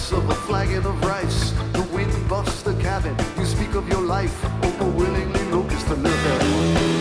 price of a flagon of rice. The wind buffs the cabin. You speak of your life, or more willingly look just a little bit.